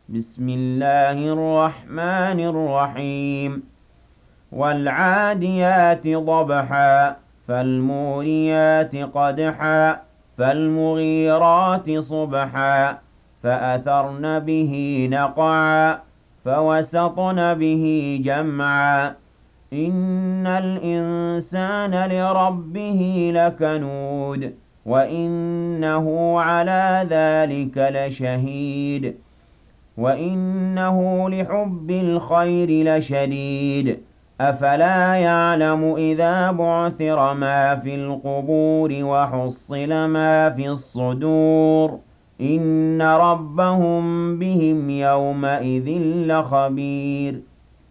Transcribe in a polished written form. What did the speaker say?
بسم الله الرحمن الرحيم والعاديات ضبحا فالموريات قدحا فالمغيرات صبحا فأثرن به نقعا فوسطن به جمعا إن الإنسان لربه لكنود وإنه على ذلك لشهيد وإنه لحب الخير لشديد أفلا يعلم إذا بعثر ما في القبور وحصل ما في الصدور إن ربهم بهم يومئذ لخبير